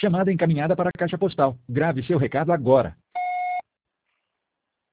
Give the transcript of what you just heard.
Chamada encaminhada para a caixa postal. Grave seu recado agora.